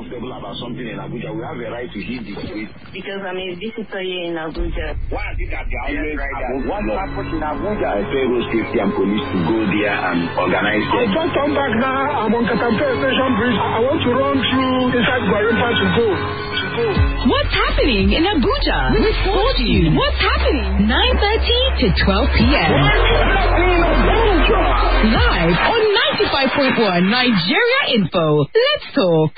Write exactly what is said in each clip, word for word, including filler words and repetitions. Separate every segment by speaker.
Speaker 1: comfortable about something in Abuja, we have a right to hit the street.
Speaker 2: Because I'm a visitor here in Abuja.
Speaker 1: Why is it that they are always right there? What happened in Abuja? I pay road safety and police to go there and organize it.
Speaker 3: I just come back now. I'm on Katampe Station Bridge. I want to run through inside Gwarimpa to go. To go.
Speaker 4: What's happening in Abuja? We told you. What's happening? nine thirty to twelve p.m.
Speaker 3: What's happening in Abuja?
Speaker 4: Live on ninety-five point one Nigeria Info. Let's talk.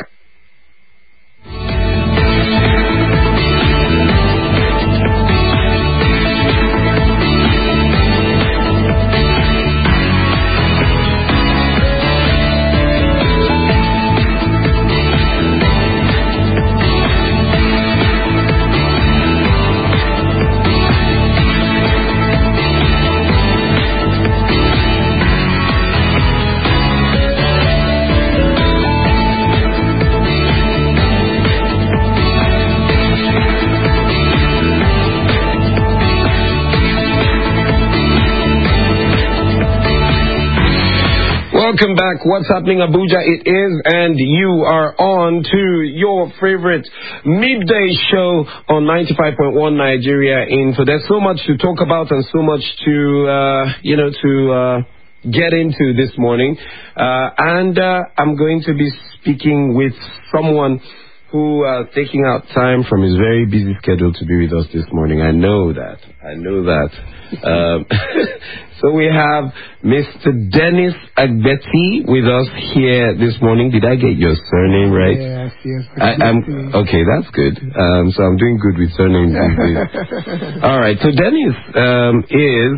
Speaker 5: Welcome back. What's happening, Abuja? It is, and you are on to your favorite midday show on ninety-five point one Nigeria Info. There's so much to talk about and so much to, uh, you know, to uh, get into this morning. Uh, and uh, I'm going to be speaking with someone who uh, taking out time from his very busy schedule to be with us this morning. I know that. I know that. Um, so we have Mister Dennis Agbeti with us here this morning. Did I get your surname right?
Speaker 3: Yes, yes.
Speaker 5: I, I'm, okay, that's good. Um, so I'm doing good with surnames these days. All right. So Dennis um, is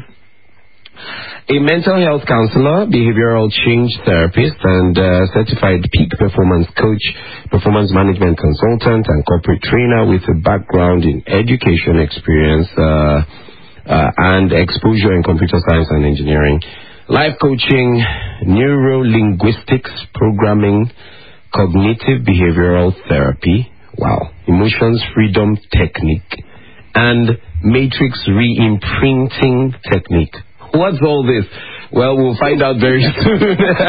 Speaker 5: a mental health counselor, behavioral change therapist, and uh, certified peak performance coach, performance management consultant, and corporate trainer with a background in education experience uh, uh, and exposure in computer science and engineering, life coaching, neuro-linguistics programming, cognitive behavioral therapy, wow, emotions freedom technique, and matrix re-imprinting technique. What's all this? Well, we'll find out very soon.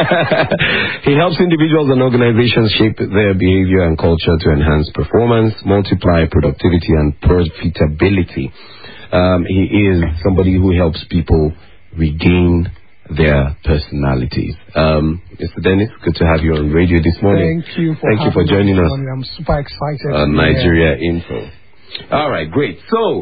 Speaker 5: He helps individuals and organizations shape their behavior and culture to enhance performance, multiply productivity, and profitability. Um, he is somebody who helps people regain their personalities. Um, Mister Dennis, good to have you on radio this morning.
Speaker 3: Thank you for,
Speaker 5: Thank you for joining us.
Speaker 3: I'm super excited.
Speaker 5: On Nigeria Info. All right, great. So,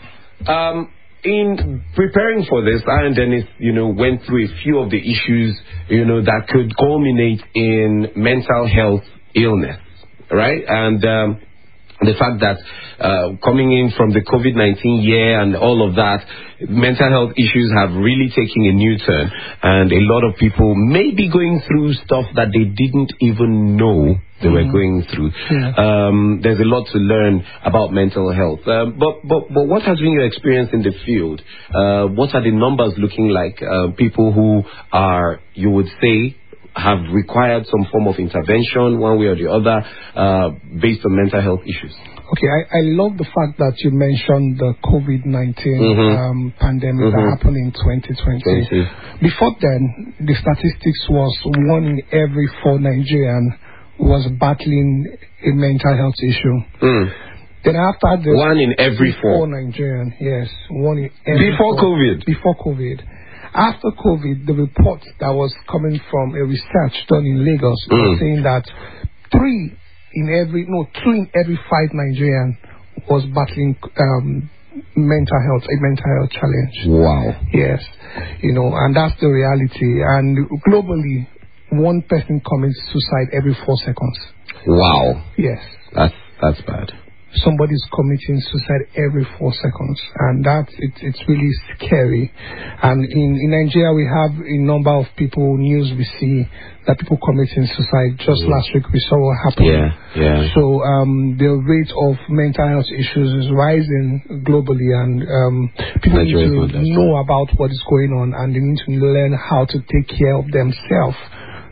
Speaker 5: um, in preparing for this, I and Dennis, you know, went through a few of the issues, you know, that could culminate in mental health illness, right? And um, the fact that uh, coming in from the COVID nineteen year and all of that, mental health issues have really taken a new turn, and a lot of people may be going through stuff that they didn't even know they were going through.
Speaker 3: Yeah.
Speaker 5: Um, there's a lot to learn about mental health. Um, but, but, but what has been your experience in the field? Uh, what are the numbers looking like? Uh, people who are, you would say, have required some form of intervention one way or the other uh, based on mental health issues?
Speaker 3: Okay, I, I love the fact that you mentioned the COVID nineteen mm-hmm. um, pandemic mm-hmm. that happened in twenty twenty. twenty. Before then, the statistics was one in every four Nigerians was battling a mental health issue. Mm. Then after the
Speaker 5: one in every four,
Speaker 3: four Nigerian, yes, one in every
Speaker 5: before
Speaker 3: four,
Speaker 5: COVID.
Speaker 3: Before COVID, after COVID, the report that was coming from a research done in Lagos mm. was saying that three in every no two in every five Nigerian was battling um, mental health, a mental health challenge.
Speaker 5: Wow.
Speaker 3: Yes, you know, and that's the reality. And globally, one person commits suicide every four seconds.
Speaker 5: Wow.
Speaker 3: Yes.
Speaker 5: That's that's bad.
Speaker 3: Somebody's committing suicide every four seconds, and that's it, it's really scary. And in, in Nigeria, we have a number of people, news we see that people committing suicide. Just mm. last week, we saw what happened.
Speaker 5: Yeah, yeah.
Speaker 3: So um, the rate of mental health issues is rising globally, and um, people Nigeria need to know about what is going on, and they need to learn how to take care of themselves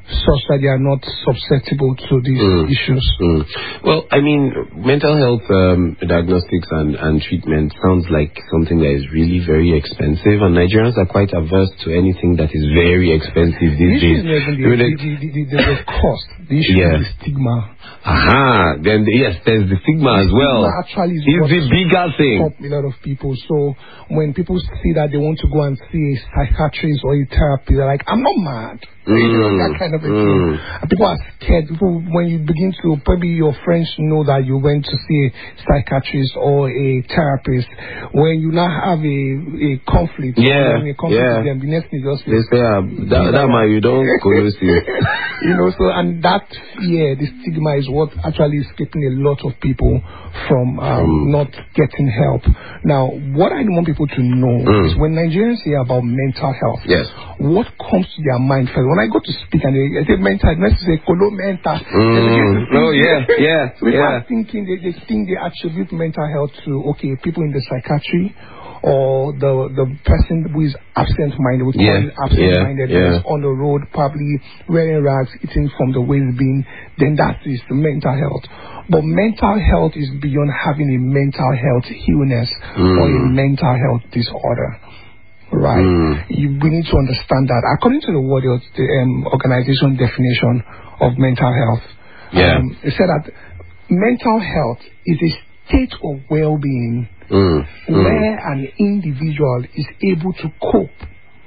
Speaker 3: such that they are not susceptible to these mm. issues?
Speaker 5: Mm. Well, I mean, mental health um, diagnostics and, and treatment sounds like something that is really very expensive, and Nigerians are quite averse to anything that is very expensive these days.
Speaker 3: The issue is the, the, the, the, the, the cost. The issue yeah. is the stigma.
Speaker 5: Aha, then the, yes, there's the stigma
Speaker 3: the
Speaker 5: as well.
Speaker 3: Stigma actually is
Speaker 5: it's the bigger thing.
Speaker 3: A lot of people. So when people see that they want to go and see a psychiatrist or a therapist, they're like, I'm not mad.
Speaker 5: Mm.
Speaker 3: You know, that kind of a
Speaker 5: mm.
Speaker 3: thing. And people are scared. People, when you begin to, probably your friends know that you went to see a psychiatrist or a therapist. When you now have a, a conflict,
Speaker 5: yeah,
Speaker 3: or a conflict
Speaker 5: yeah.
Speaker 3: with them, the next thing is just
Speaker 5: they say, uh, that, that man, you don't go see.
Speaker 3: You know, so, and that fear, the stigma is what actually is keeping a lot of people from um, mm. not getting help. Now, what I want people to know mm. is when Nigerians hear about mental health,
Speaker 5: yes.
Speaker 3: what comes to their mind first? When I go to speak and they, they say mental, let's say colo mental.
Speaker 5: Mm. Oh yeah, yeah.
Speaker 3: So people
Speaker 5: yeah.
Speaker 3: are thinking they, they think they attribute mental health to okay people in the psychiatry or the the person who is absent-minded. We call
Speaker 5: yeah.
Speaker 3: it absent-minded.
Speaker 5: Yeah. Yeah.
Speaker 3: On the road, probably wearing rags, eating from the waste bin. Then that is the mental health. But mental health is beyond having a mental health illness mm. or a mental health disorder. Right. Mm. You, we need to understand that. According to the World Health the, um, Organization definition of mental health,
Speaker 5: yeah.
Speaker 3: um, it said that mental health is a state of well-being
Speaker 5: mm.
Speaker 3: where
Speaker 5: mm.
Speaker 3: an individual is able to cope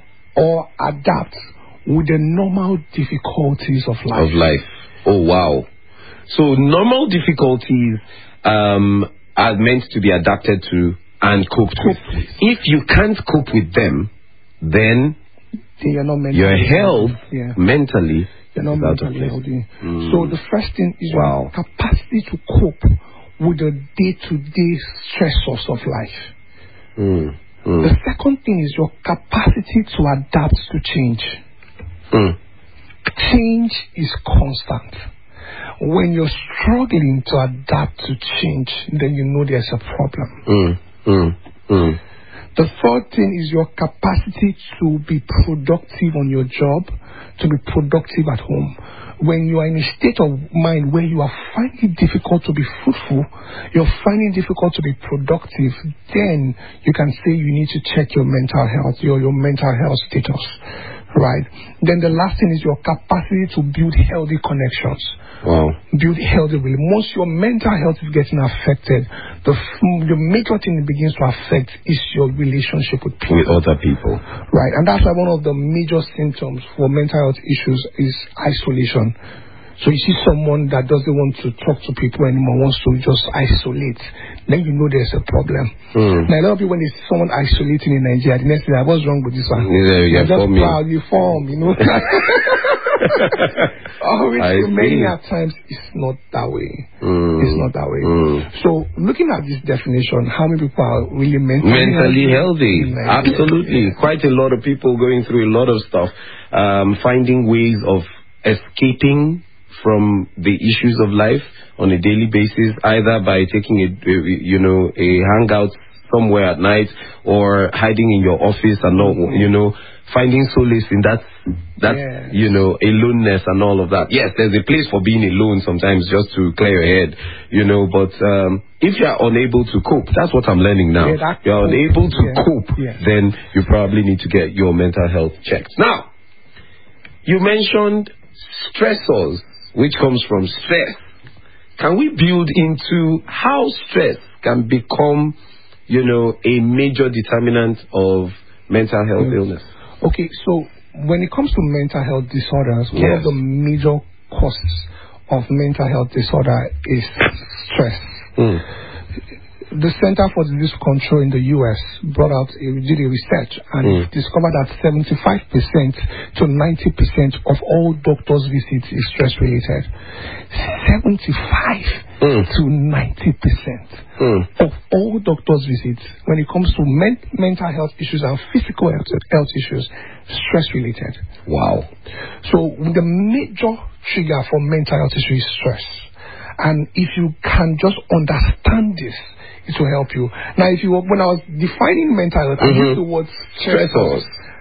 Speaker 3: or adapt with the normal difficulties of life.
Speaker 5: Of life. Oh, wow. So normal difficulties um, are meant to be adapted to and coped with. If you can't cope with them, then
Speaker 3: you're not mentally
Speaker 5: your health
Speaker 3: yeah.
Speaker 5: mentally
Speaker 3: you're not
Speaker 5: is
Speaker 3: mentally
Speaker 5: out of
Speaker 3: healthy.
Speaker 5: Mm.
Speaker 3: So the first thing is
Speaker 5: wow.
Speaker 3: your capacity to cope with the day-to-day stressors of life.
Speaker 5: Mm. Mm.
Speaker 3: The second thing is your capacity to adapt to change.
Speaker 5: Mm.
Speaker 3: Change is constant. When you're struggling to adapt to change, then you know there's a problem.
Speaker 5: Mm. Mm. Mm.
Speaker 3: The third thing is your capacity to be productive on your job, to be productive at home. When you are in a state of mind where you are finding it difficult to be fruitful, you're finding it difficult to be productive, then you can say you need to check your mental health, your, your mental health status. Right? Then the last thing is your capacity to build healthy connections.
Speaker 5: Wow.
Speaker 3: Build healthy relationships. Once your mental health is getting affected, the the major thing it begins to affect is your relationship with people.
Speaker 5: With other people.
Speaker 3: Right. And that's why one of the major symptoms for mental health issues is isolation. So you see someone that doesn't want to talk to people anymore, wants to just isolate, then you know there's a problem. Mm. Now a lot of people, when they see someone isolating in Nigeria, the next thing, what's wrong with this one?
Speaker 5: Yeah, you
Speaker 3: just
Speaker 5: form
Speaker 3: proud, you form, you know. Oh, it's many at times it's not that way. Mm. It's not that way. Mm. So looking at this definition, how many people are really mentally,
Speaker 5: mentally healthy? healthy? Absolutely.
Speaker 3: Yeah.
Speaker 5: Quite a lot of people going through a lot of stuff, um, finding ways of escaping from the issues of life on a daily basis, either by taking a, you know, a hangout somewhere at night or hiding in your office and not, mm-hmm. you know, finding solace in that, that yes. you know, aloneness and all of that. Yes, there's a place for being alone sometimes just to clear your head, you know, but um, if you're unable to cope, that's what I'm learning now.
Speaker 3: Yeah,
Speaker 5: you're
Speaker 3: cope.
Speaker 5: unable to
Speaker 3: yeah.
Speaker 5: cope,
Speaker 3: yeah.
Speaker 5: then you probably need to get your mental health checked. Now, you mentioned stressors, which comes from stress. Can we build into how stress can become, you know, a major determinant of mental health yes. illness?
Speaker 3: Okay, so when it comes to mental health disorders,
Speaker 5: yes.
Speaker 3: one of the major causes of mental health disorder is stress. Mm. The Center for Disease Control in the U S brought out, a, did a research and mm. discovered that seventy-five percent to ninety percent of all doctors' visits is stress-related. seventy-five mm. to ninety percent mm. of all doctors' visits, when it comes to men- mental health issues and physical health, health issues, stress-related.
Speaker 5: Wow.
Speaker 3: So the major trigger for mental health issues is stress. And if you can just understand this, it will help you. Now, if you when I was defining mental health, mm-hmm. I used the word stressors.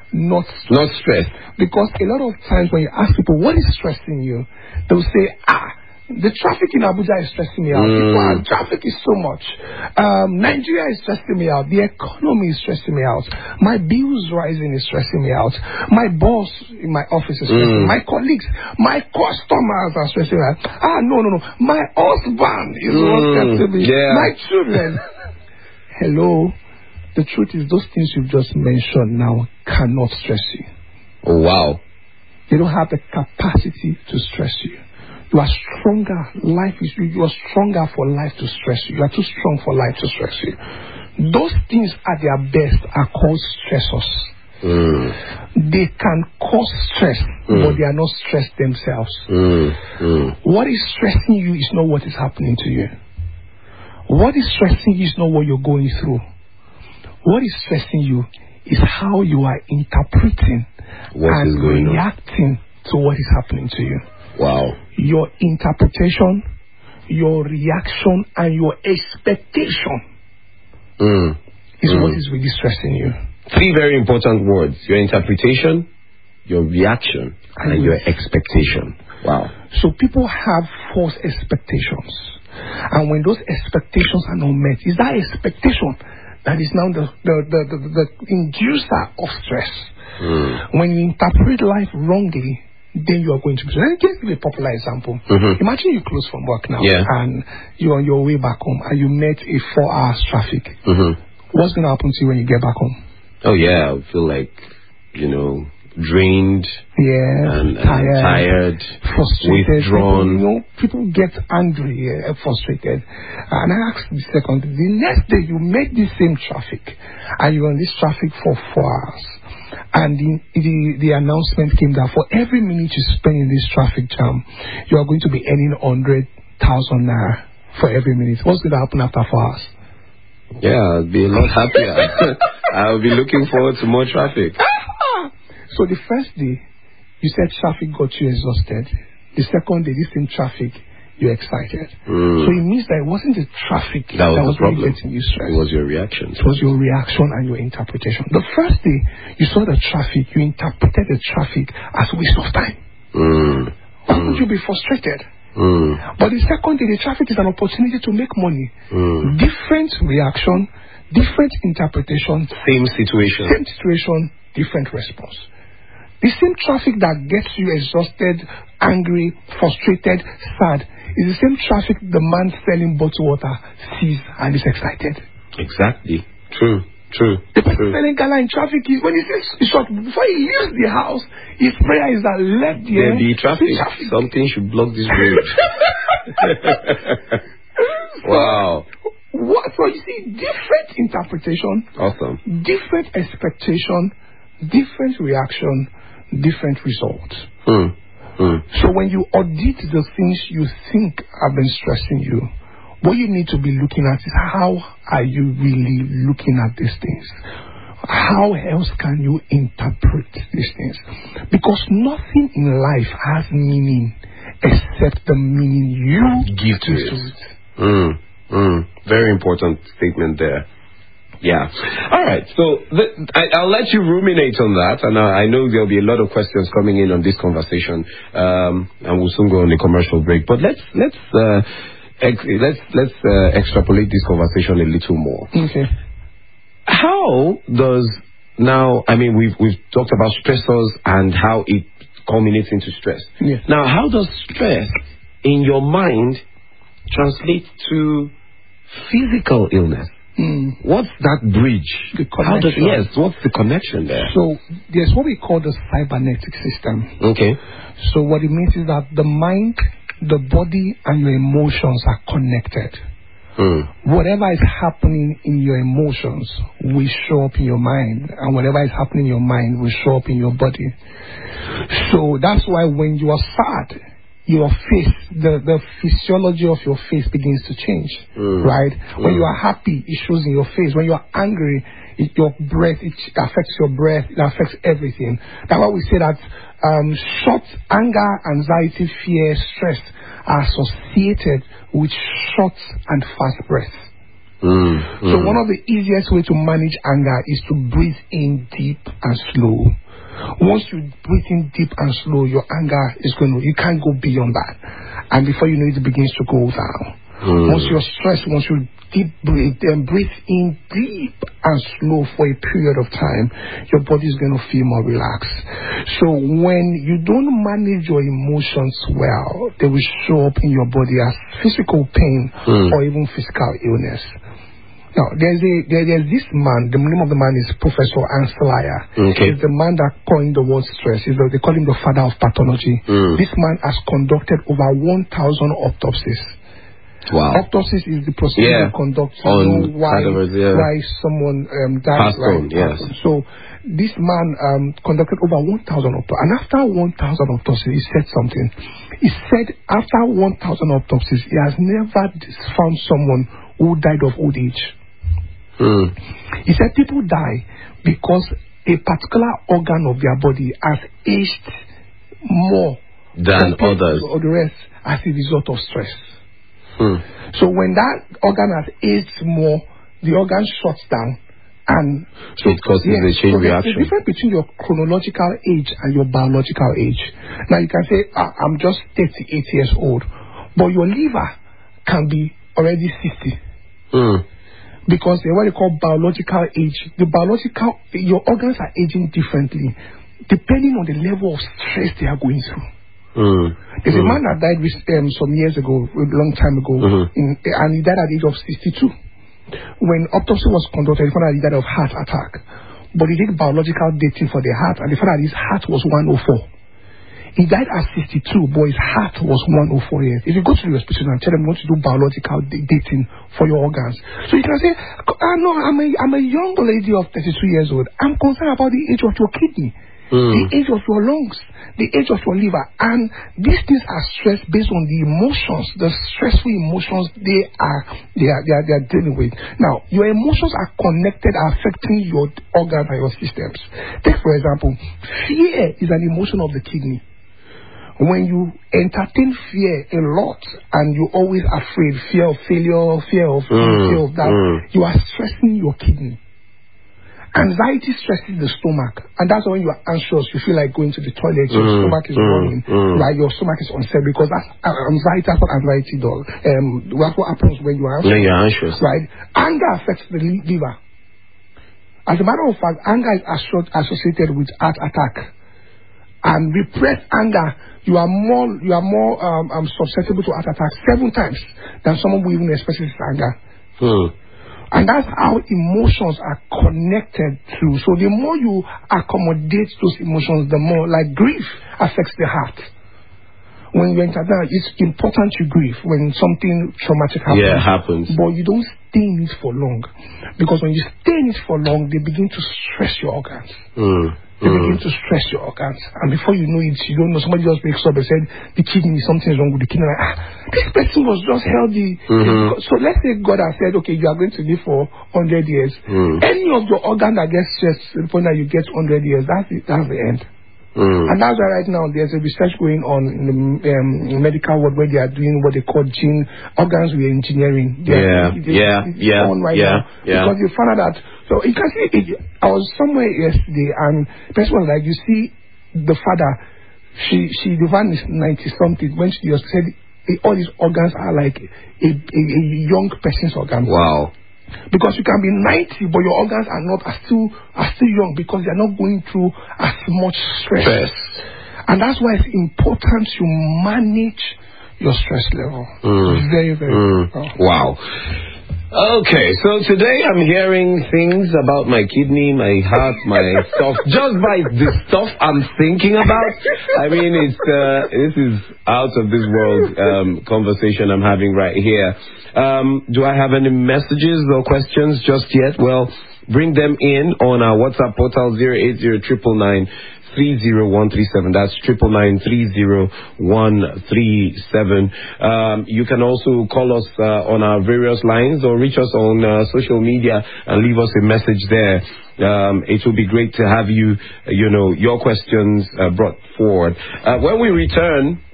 Speaker 3: not stress.
Speaker 5: Not stress.
Speaker 3: Because a lot of times when you ask people, what is stressing you? They'll say, ah, the traffic in Abuja is stressing me out.
Speaker 5: Mm.
Speaker 3: People are, traffic is so much. Um, Nigeria is stressing me out. The economy is stressing me out. My bills rising is stressing me out. My boss in my office is stressing
Speaker 5: Mm.
Speaker 3: me. My colleagues, my customers are stressing me out. Ah, no, no, no. My husband is
Speaker 5: Mm.
Speaker 3: what's stressing me.
Speaker 5: Yeah.
Speaker 3: My children. Hello. The truth is, those things you've just mentioned now cannot stress you.
Speaker 5: Oh, wow.
Speaker 3: They don't have the capacity to stress you. You are stronger. Life is you. You are stronger for life to stress you. You are too strong for life to stress you. Those things at their best are called stressors.
Speaker 5: Mm.
Speaker 3: They can cause stress,
Speaker 5: Mm.
Speaker 3: but they are not stressed themselves.
Speaker 5: Mm. Mm.
Speaker 3: What is stressing you is not what is happening to you. What is stressing you is not what you're going through. What is stressing you is how you are interpreting
Speaker 5: What
Speaker 3: and
Speaker 5: is going on?
Speaker 3: reacting to what is happening to you.
Speaker 5: Wow.
Speaker 3: Your interpretation, your reaction, and your expectation
Speaker 5: Mm.
Speaker 3: is
Speaker 5: Mm.
Speaker 3: what is really stressing you.
Speaker 5: Three very important words: your interpretation, your reaction, and,
Speaker 3: And
Speaker 5: your
Speaker 3: your-
Speaker 5: expectation. Wow.
Speaker 3: So people have false expectations. And when those expectations are not met, is that expectation that is now the, the, the, the, the inducer of stress.
Speaker 5: Mm.
Speaker 3: When you interpret life wrongly, then you are going to be. Let me give you a popular example.
Speaker 5: Mhm.
Speaker 3: Imagine you close from work now,
Speaker 5: Yeah.
Speaker 3: and you're on your way back home, and you met a four hours traffic.
Speaker 5: Mm-hmm.
Speaker 3: What's going to happen to you when you get back home?
Speaker 5: Oh yeah, I feel like, you know, drained
Speaker 3: Yeah,
Speaker 5: and, and
Speaker 3: tired,
Speaker 5: tired,
Speaker 3: frustrated.
Speaker 5: withdrawn.
Speaker 3: People, you know, people get angry, uh, frustrated. And I asked the second, the next day you met this same traffic, and you're on this traffic for four hours. And the, the, the announcement came that for every minute you spend in this traffic jam, you are going to be earning one hundred thousand naira for every minute. What's going to happen after four hours?
Speaker 5: Yeah, I'll be a lot happier. I'll be looking forward to more traffic.
Speaker 3: So the first day, you said traffic got you exhausted. The second day, this same traffic, you're excited.
Speaker 5: Mm.
Speaker 3: So it means that it wasn't the traffic
Speaker 5: That was
Speaker 3: that
Speaker 5: the
Speaker 3: was really
Speaker 5: problem.
Speaker 3: getting you stressed.
Speaker 5: It was your reaction.
Speaker 3: It was your reaction and your interpretation. The first day, you saw the traffic, you interpreted the traffic as a waste of time.
Speaker 5: Mm.
Speaker 3: Why
Speaker 5: Mm.
Speaker 3: would you be frustrated?
Speaker 5: Mm.
Speaker 3: But the second day, the traffic is an opportunity to make money.
Speaker 5: Mm.
Speaker 3: Different reaction, different interpretation,
Speaker 5: Same situation.
Speaker 3: same situation, different response. The same traffic that gets you exhausted, angry, frustrated, sad is the same traffic the man selling bottled water sees and is excited.
Speaker 5: Exactly. True. True.
Speaker 3: The person
Speaker 5: True.
Speaker 3: selling gala in traffic is when he says short before he leaves the house, his prayer is that let the
Speaker 5: There be traffic.
Speaker 3: the traffic.
Speaker 5: Something should block this road. Wow.
Speaker 3: What? So you see, different interpretation,
Speaker 5: Awesome.
Speaker 3: different expectation, different reaction, different results.
Speaker 5: Hmm. Hmm.
Speaker 3: So when you audit the things you think have been stressing you, what you need to be looking at is how are you really looking at these things? How else can you interpret these things? Because nothing in life has meaning except the meaning you
Speaker 5: Give to
Speaker 3: give
Speaker 5: it.
Speaker 3: to it.
Speaker 5: Mm, mm. Very important statement there. Yeah. All right. So th- I, I'll let you ruminate on that, and I, I know there'll be a lot of questions coming in on this conversation, um, and we'll soon go on the commercial break. But let's let's uh, ex- let's let's uh, extrapolate this conversation a little more.
Speaker 3: Okay.
Speaker 5: How does now? I mean, we've we've talked about stressors and how it culminates into stress.
Speaker 3: Yeah.
Speaker 5: Now, how does stress in your mind translate to physical illness?
Speaker 3: Mm.
Speaker 5: What's that bridge?
Speaker 3: The
Speaker 5: How does,
Speaker 3: connection.
Speaker 5: yes, what's the connection there?
Speaker 3: So there's what we call the cybernetic system.
Speaker 5: Okay.
Speaker 3: So what it means is that the mind, the body, and your emotions are connected.
Speaker 5: Mm.
Speaker 3: Whatever is happening in your emotions will show up in your mind, and whatever is happening in your mind will show up in your body. So that's why when you are sad, your face, the, the physiology of your face begins to change,
Speaker 5: Mm.
Speaker 3: right? When
Speaker 5: Mm.
Speaker 3: you are happy, it shows in your face. When you are angry, it, your breath, it affects your breath, it affects everything. That's why we say that um, short anger, anxiety, fear, stress are associated with short and fast breath.
Speaker 5: Mm.
Speaker 3: Mm. So one of the easiest way to manage anger is to breathe in deep and slow. Once you breathe in deep and slow, your anger is going to, you can't go beyond that. And before you know it, it begins to go down. Mm. Once you're stressed, once you deep breathe, then breathe in deep and slow for a period of time, your body is going to feel more relaxed. So when you don't manage your emotions well, they will show up in your body as physical pain mm. or even physical illness. Now, there's a there, there's this man. The name of the man is Professor Anselaya.
Speaker 5: Okay.
Speaker 3: He's the man that coined the word stress. He's the, they call him the father of pathology.
Speaker 5: Mm.
Speaker 3: This man has conducted over one thousand autopsies.
Speaker 5: Wow.
Speaker 3: Autopsies is the procedure
Speaker 5: yeah.
Speaker 3: to conduct to
Speaker 5: on
Speaker 3: know why
Speaker 5: cadavers, yeah.
Speaker 3: why someone um, died. Right?
Speaker 5: On, yes.
Speaker 3: So this man um, conducted over one thousand autopsies, and after one thousand autopsies, he said something. He said after one thousand autopsies, he has never found someone who died of old age.
Speaker 5: Mm.
Speaker 3: He said people die because a particular organ of their body has aged more
Speaker 5: than others
Speaker 3: or the rest as a result of stress.
Speaker 5: Mm.
Speaker 3: So when that organ has aged more, the organ shuts down, and
Speaker 5: so it causes yeah, a chain
Speaker 3: so
Speaker 5: reaction.
Speaker 3: There's a difference between your chronological age and your biological age. Now you can say, ah, I'm just thirty-eight years old, but your liver can be already sixty.
Speaker 5: Mm.
Speaker 3: Because they're what they call biological age. The biological, your organs are aging differently depending on the level of stress they are going through.
Speaker 5: Mm.
Speaker 3: There's
Speaker 5: mm.
Speaker 3: a man that died with, um, some years ago, a long time ago,
Speaker 5: mm-hmm.
Speaker 3: in, and he died at the age of sixty-two. When autopsy was conducted, he found out he died of heart attack. But he did biological dating for the heart, and they found out his heart was one oh four. He died at sixty-two, but his heart was one oh four years. If you go to the hospital and tell them you want to do biological dating for your organs, so you can say, ah, no, I'm a, I'm a young lady of thirty-two years old. I'm concerned about the age of your kidney, mm. the age of your lungs, the age of your liver. And these things are stressed based on the emotions, the stressful emotions they are, they are, they are, they are dealing with. Now, your emotions are connected, are affecting your organs and your systems. Take, for example, fear is an emotion of the kidney. When you entertain fear a lot and you're always afraid, fear of failure, fear of mm, fear of that, mm. you are stressing your kidney. Anxiety stresses the stomach, and that's when you are anxious. You feel like going to the toilet. Your mm, stomach is mm, running, mm. right? Your stomach is unsettled because that's uh, anxiety. That's what anxiety does. Um, that's what happens when you are anxious.
Speaker 5: When you're anxious,
Speaker 3: right? Anger affects the liver. As a matter of fact, anger is associated with heart attack. And repressed anger, you are more you are more um, um, susceptible to heart attack seven times than someone who even expresses anger.
Speaker 5: Hmm.
Speaker 3: And that's how emotions are connected to. So the more you accommodate those emotions, the more, like grief affects the heart. When you enter that, it's important to grieve when something traumatic happens.
Speaker 5: Yeah, happens.
Speaker 3: But you don't stay in it for long. Because when you stay in it for long, they begin to stress your organs.
Speaker 5: Mm.
Speaker 3: They
Speaker 5: mm.
Speaker 3: begin to stress your organs. And before you know it, you don't know, somebody just wakes up and said, the kidney, something is wrong with the kidney. Like, ah, this person was just healthy.
Speaker 5: Mm-hmm.
Speaker 3: So let's say God has said, okay, you are going to live for one hundred years.
Speaker 5: Mm.
Speaker 3: Any of your organ that gets stressed to the point that you get one hundred years, that's the, that's the end.
Speaker 5: Mm.
Speaker 3: And that's why right now there's a research going on in the um, medical world where they are doing what they call gene organs re-engineering. They
Speaker 5: yeah,
Speaker 3: are, they,
Speaker 5: yeah,
Speaker 3: it's
Speaker 5: yeah,
Speaker 3: on right
Speaker 5: yeah,
Speaker 3: now
Speaker 5: yeah.
Speaker 3: Because you found out that. So you can see, it, I was somewhere yesterday and the person was like, you see, the father, she, she, the van is ninety something. When she just said all these organs are like a, a, a young person's organ.
Speaker 5: Wow.
Speaker 3: Because you can be ninety, but your organs are not are still are still young because they are not going through as much stress. stress. And that's why it's important to manage your stress level. Mm. Very, very
Speaker 5: mm. Wow. Okay, so today I'm hearing things about my kidney, my heart, my stuff, just by the stuff I'm thinking about. I mean, it's uh, this is out of this world um, conversation I'm having right here. Um, do I have any messages or questions just yet? Well, bring them in on our WhatsApp portal zero eight zero nine nine nine three zero one three seven. That's triple nine three zero one three seven. Um, you can also call us uh, on our various lines or reach us on uh, social media and leave us a message there. Um, it will be great to have you, uh, you know, your questions uh, brought forward. Uh, when we return,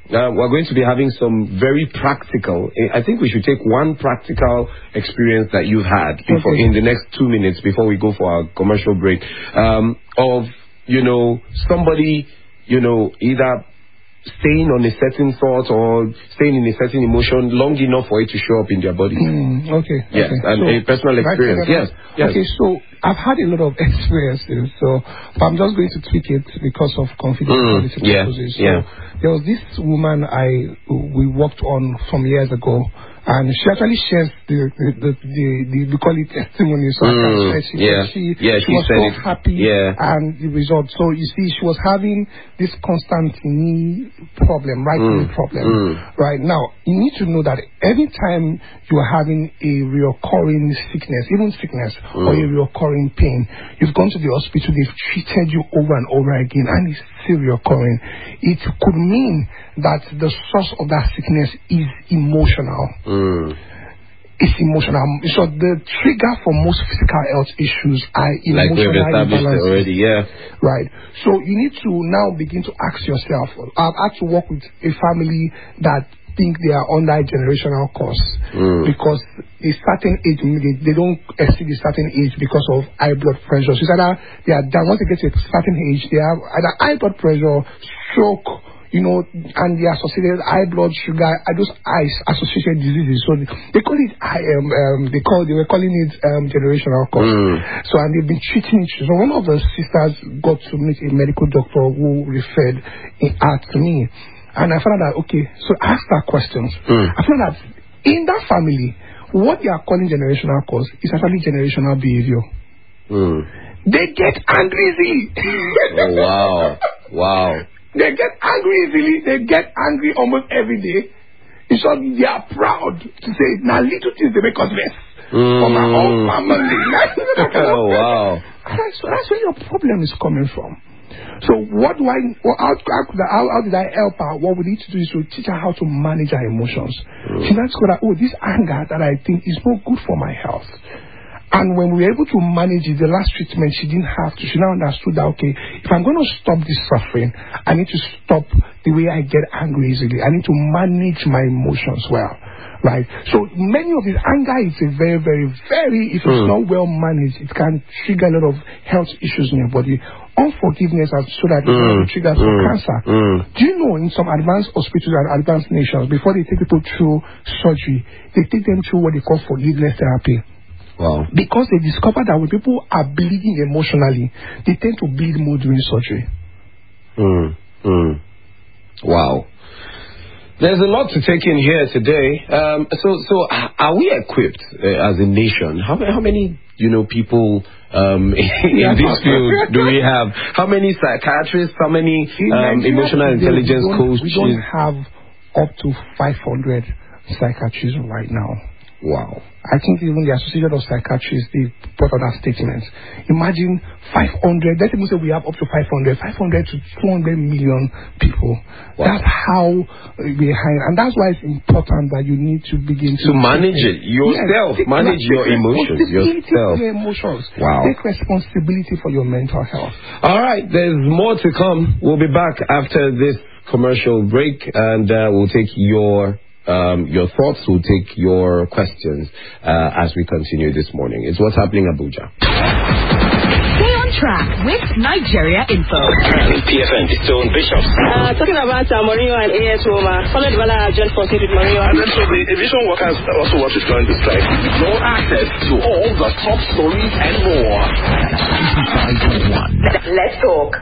Speaker 5: Uh, we're going to be having some very practical. I think we should take one practical experience that you've had before, okay. in the next two minutes before we go for our commercial break, um, of, you know, somebody, you know, either staying on a certain thought or staying in a certain emotion long enough for it to show up in their body.
Speaker 3: Mm, okay.
Speaker 5: Yes,
Speaker 3: okay.
Speaker 5: and
Speaker 3: so,
Speaker 5: a personal experience. Yes, yes.
Speaker 3: Okay, so I've had a lot of experiences, so but I'm just going to tweak it because of confidentiality
Speaker 5: mm, yeah,
Speaker 3: purposes. So
Speaker 5: yeah.
Speaker 3: there was this woman I we worked on some years ago. And she actually shares the, the, the, the, the we call it testimony. So
Speaker 5: mm,
Speaker 3: she,
Speaker 5: yeah.
Speaker 3: she,
Speaker 5: yeah,
Speaker 3: she,
Speaker 5: she
Speaker 3: was
Speaker 5: said
Speaker 3: so
Speaker 5: it.
Speaker 3: happy
Speaker 5: yeah.
Speaker 3: and the result. So you see, she was having this constant knee problem, right
Speaker 5: mm,
Speaker 3: knee problem.
Speaker 5: Mm.
Speaker 3: Right now, you need to know that every time you are having a recurring sickness, even sickness mm. or a recurring pain, you've gone to the hospital, they've treated you over and over again, and it's still recurring. It could mean that the source of that sickness is emotional.
Speaker 5: Mm.
Speaker 3: It's emotional. So the trigger for most physical health issues are emotional.
Speaker 5: Like we've established already, yeah.
Speaker 3: Right. So you need to now begin to ask yourself. I've had to work with a family that think they are under a generational curse
Speaker 5: mm.
Speaker 3: because a certain age, they, they don't exceed a certain age because of high blood pressure. So it's either they are down, once they get to a certain age, they have either high blood pressure, stroke, you know, and the associated high blood sugar, are those eyes associated diseases. So they call it, um, um, they call, they were calling it um, generational cause.
Speaker 5: Mm.
Speaker 3: So and they've been treating it. So one of the sisters got to meet a medical doctor who referred it out to me, and I found out that okay. So I asked her questions.
Speaker 5: Mm.
Speaker 3: I found out in that family, what they are calling generational cause is actually generational behavior.
Speaker 5: Mm.
Speaker 3: They get angry easily.
Speaker 5: Oh, wow, wow.
Speaker 3: They get angry easily. They get angry almost every day. In short, they are proud to say, now little things they make us less.
Speaker 5: Mm.
Speaker 3: For my whole family.
Speaker 5: Oh, wow.
Speaker 3: So that's where your problem is coming from. So what do I, what, how, how, how did I help her? What we need to do is to teach her how to manage her emotions.
Speaker 5: Mm.
Speaker 3: She learns that, oh, this anger that I think is not good for my health. And when we were able to manage it, the last treatment, she didn't have to. She now understood that, okay, if I'm going to stop this suffering, I need to stop the way I get angry easily. I need to manage my emotions well, right? So many of this anger is a very, very, very, if it's mm. not well managed, it can trigger a lot of health issues in your body. Unforgiveness has so that it
Speaker 5: mm.
Speaker 3: can trigger some
Speaker 5: mm.
Speaker 3: cancer.
Speaker 5: Mm.
Speaker 3: Do you know in some advanced hospitals and advanced nations, before they take people through surgery, they take them through what they call forgiveness therapy.
Speaker 5: Wow.
Speaker 3: Because they discover that when people are bleeding emotionally, they tend to bleed more during surgery.
Speaker 5: Mm, mm. Wow. There's a lot to take in here today. Um, so, so are we equipped uh, as a nation? How, how many, you know, people um, in
Speaker 3: yeah,
Speaker 5: this field do we have? How many psychiatrists? How many um, emotional intelligence coaches?
Speaker 3: We don't have up to five hundred psychiatrists right now.
Speaker 5: Wow.
Speaker 3: I think even the Association of Psychiatrists, they put out that statement. Imagine five hundred, let's even say we have up to five hundred, five hundred to two hundred million people. Wow. That's how behind, and that's why it's important that you need to begin to...
Speaker 5: To manage it yourself, yes, manage your emotions yourself.
Speaker 3: Your emotions.
Speaker 5: Wow.
Speaker 3: Take responsibility for your mental health.
Speaker 5: All right, there's more to come. We'll be back after this commercial break, and uh, we'll take your... Um, your thoughts, will take your questions uh, as we continue this morning. It's What's Happening Abuja.
Speaker 4: Stay on track with Nigeria Info.
Speaker 6: P F N, Stone Bishops.
Speaker 2: Uh, talking about uh, Mourinho and A S Roma, followed by joint forces with Mourinho.
Speaker 6: And then so the aviation workers also want to join the strike. No access to all the top stories and more.
Speaker 4: Let's talk.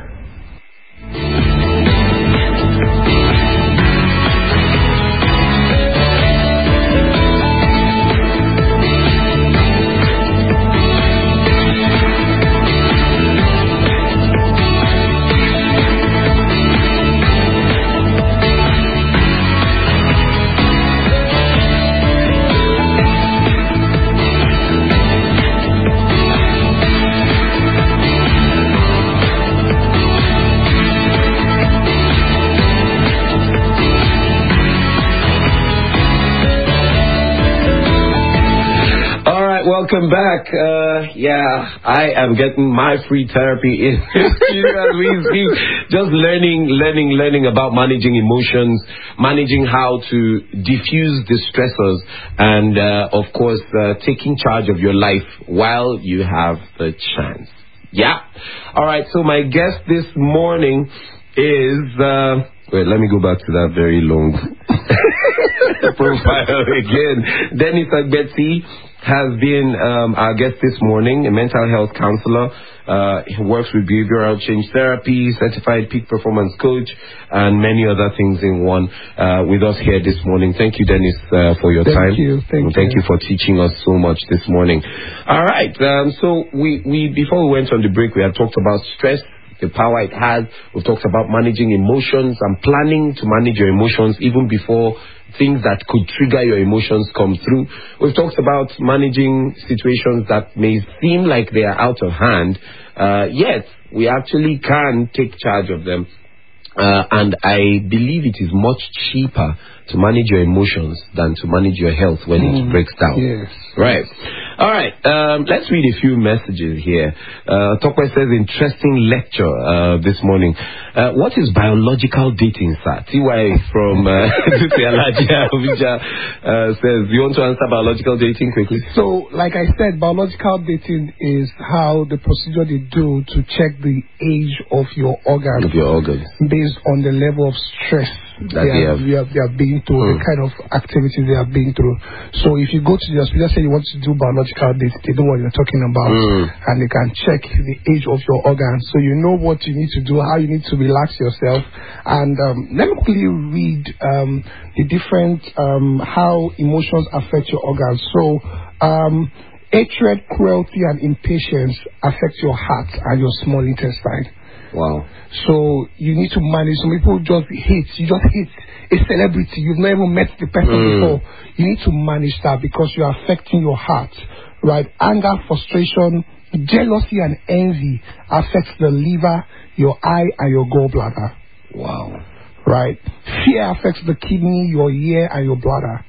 Speaker 5: Welcome back. Uh, yeah, I am getting my free therapy in as we speak. Just learning, learning, learning about managing emotions, managing how to diffuse the stressors, and uh, of course, uh, taking charge of your life while you have the chance. Yeah. All right. So my guest this morning is. Uh, wait, let me go back to that very long profile again. Dennis Agbeti has been um, our guest this morning, a mental health counselor. Uh, he works with behavioral change therapy, certified peak performance coach, and many other things in one uh, with us here this morning. Thank you, Dennis, uh, for your
Speaker 3: Thank
Speaker 5: time.
Speaker 3: You. Thank you.
Speaker 5: Thank you for teaching us so much this morning. All right. Um, so we, we before we went on the break, we had talked about stress, the power it has. We've talked about managing emotions and planning to manage your emotions even before things that could trigger your emotions come through. We've talked about managing situations that may seem like they are out of hand, uh, yet we actually can take charge of them. Uh, and I believe it is much cheaper to manage your emotions than to manage your health when mm, it breaks down.
Speaker 3: Yes.
Speaker 5: Right. All right. Um, let's read a few messages here. Uh, Tokwe says, interesting lecture uh, this morning. Uh, what is biological dating, sir? T Y from uh, uh, says, you want to answer biological dating quickly?
Speaker 3: So, like I said, biological dating is how the procedure they do to check the age of your organs.
Speaker 5: Of your organs.
Speaker 3: Based on the level of stress
Speaker 5: that they,
Speaker 3: they,
Speaker 5: have.
Speaker 3: Have, they, have, they have been through, mm. the kind of activities they have been through. So if you go to the hospital, say you want to do biological dating, they know what you're talking about,
Speaker 5: mm.
Speaker 3: and they can check the age of your organs, so you know what you need to do, how you need to relax yourself. And um, let me quickly read um, the different um, how emotions affect your organs. So um, hatred, cruelty, and impatience affect your heart and your small intestine.
Speaker 5: Wow.
Speaker 3: So you need to manage. Some people just hate. You just hate a celebrity. You've never met the person mm. before. You need to manage that because you are affecting your heart, right? Anger, frustration, jealousy, and envy affects the liver, your eye, and your gallbladder.
Speaker 5: Wow.
Speaker 3: Right? Fear affects the kidney, your ear, and your bladder.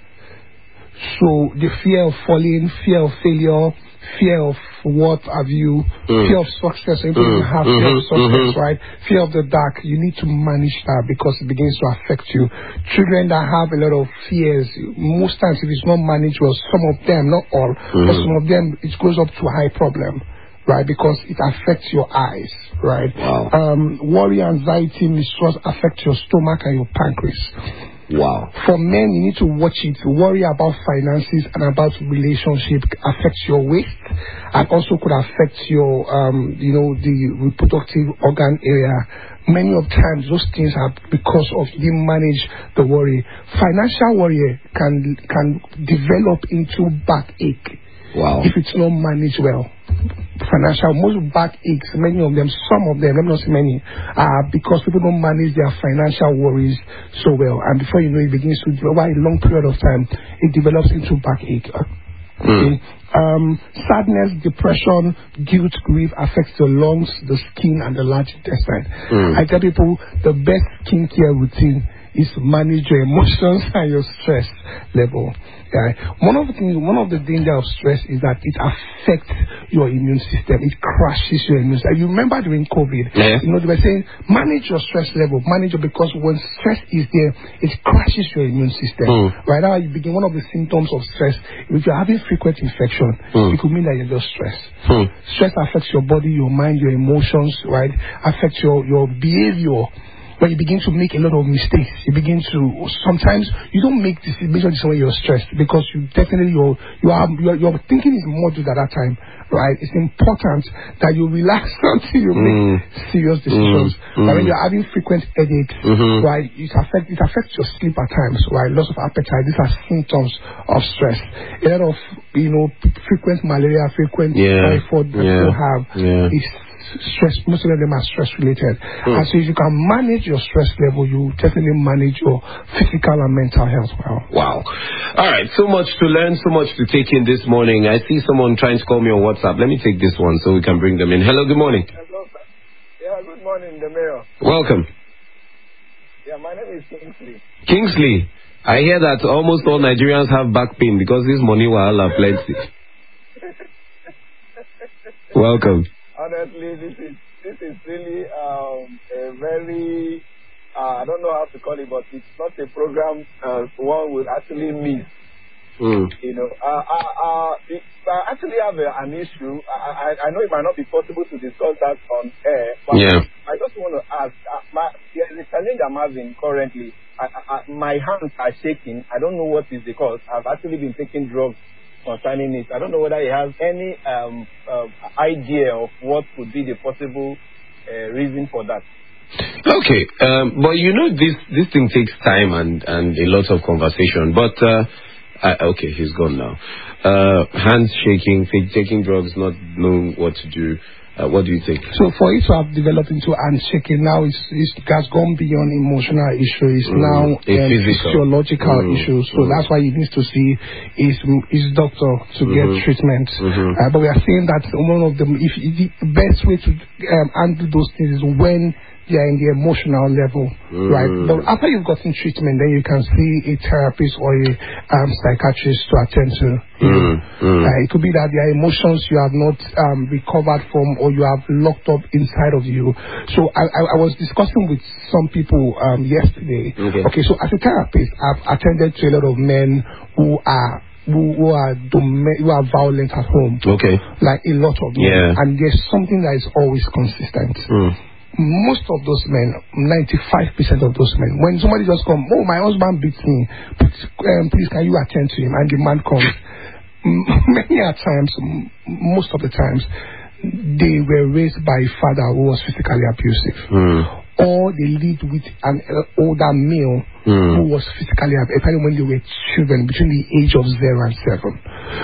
Speaker 3: So the fear of falling, fear of failure, fear of what have you, mm. fear of success. People mm. have fear mm-hmm. of success, mm-hmm. right? Fear of the dark. You need to manage that because it begins to affect you. Children that have a lot of fears, most times if it's not managed well, some of them, not all, mm. but some of them, it goes up to a high problem. Right, because it affects your eyes, right?
Speaker 5: Wow.
Speaker 3: Um, worry, anxiety, mistrust affect your stomach and your pancreas.
Speaker 5: Wow.
Speaker 3: For men, you need to watch it. Worry about finances and about relationship affects your weight and also could affect your, um, you know, the reproductive organ area. Many of times, those things are because of you didn't manage the worry. Financial worry can can develop into backache.
Speaker 5: Wow.
Speaker 3: If it's not managed well. Financial, most backaches, many of them, some of them, let me not say many, are because people don't manage their financial worries so well. And before you know it begins to, over a long period of time, it develops into backache. Okay. Mm. Um, sadness, depression, guilt, grief affects the lungs, the skin, and the large intestine. Mm. I tell people the best skincare routine is to manage your emotions and your stress level. Right? One of the things, one of the dangers of stress is that it affects your immune system. It crashes your immune system. You remember during COVID,
Speaker 5: yeah.
Speaker 3: you know, they were saying manage your stress level, manage it, because when stress is there, it crashes your immune system. Mm. Right now, you begin one of the symptoms of stress. If you're having frequent infection, mm. it could mean that you're just stressed. Mm. Stress affects your body, your mind, your emotions, right? Affects your your behavior. When you begin to make a lot of mistakes, you begin to sometimes you don't make decisions when you're stressed because you definitely your you are your, your thinking is moderate at that time, right? It's important that you relax until you mm. make serious decisions. Mm. But when you're having frequent headaches, mm-hmm. right, it affects it affects your sleep at times, right? Loss of appetite. These are symptoms of stress. A lot of you know frequent malaria, frequent
Speaker 5: yeah.
Speaker 3: typhoid that
Speaker 5: yeah.
Speaker 3: you have
Speaker 5: yeah.
Speaker 3: is stress. Most of them are stress related. Mm. And so if you can manage your stress level, you definitely manage your physical and mental health well.
Speaker 5: Wow. All right. So much to learn, so much to take in this morning. I see someone trying to call me on WhatsApp. Let me take this one so we can bring them in. Hello, good morning.
Speaker 7: Hello, sir. Yeah, good morning, the mayor.
Speaker 5: Welcome.
Speaker 7: Yeah, my name is Kingsley.
Speaker 5: Kingsley, I hear that almost all Nigerians have back pain because this money will have plenty. Welcome.
Speaker 7: Honestly, this is this is really um, a very uh, I don't know how to call it, but it's not a program uh, one would actually miss.
Speaker 5: Mm.
Speaker 7: You know, uh, uh, uh, it, I actually have a, an issue. I, I, I know it might not be possible to discuss that on air, but
Speaker 5: yeah.
Speaker 7: I just want to ask. Uh, my, there's a challenge I'm having currently. I, I, my hands are shaking. I don't know what is the cause. I've actually been taking drugs concerning it. I don't know whether he has any um, uh, idea of what could be the possible uh, reason for that.
Speaker 5: Okay, um, but you know this this thing takes time and, and a lot of conversation. But uh, I, okay, he's gone now. Uh, hands shaking, take, taking drugs, not knowing what to do. Uh, what do you think?
Speaker 3: So for it to have developed into hand shaking now, it's, it's, it has gone beyond emotional issue. It's mm, now a um, physiological mm, issue. So mm. that's why he needs to see his his doctor to mm-hmm. get treatment. Mm-hmm. Uh, but we are saying that one of them, if the best way to um, handle those things is when they are in the emotional level, mm. right? But after you've gotten treatment, then you can see a therapist or a um, psychiatrist to attend to.
Speaker 5: Mm. Mm.
Speaker 3: Uh, it could be that there are emotions you have not um, recovered from or you have locked up inside of you. So I, I, I was discussing with some people um, yesterday.
Speaker 5: Okay.
Speaker 3: okay, so as a therapist, I've attended to a lot of men who are Who, who are dom- who are violent at home.
Speaker 5: Okay.
Speaker 3: Like a lot of them.
Speaker 5: Yeah.
Speaker 3: And there's something that is always consistent.
Speaker 5: Mm.
Speaker 3: Most of those men, ninety-five percent of those men, when somebody just come, oh, my husband beats me, please, um, please can you attend to him? And the man comes. Many a times, most of the times, they were raised by a father who was physically abusive.
Speaker 5: Mm.
Speaker 3: Or they lived with an uh, older male mm. who was physically abusive when they were children between the age of zero and seven.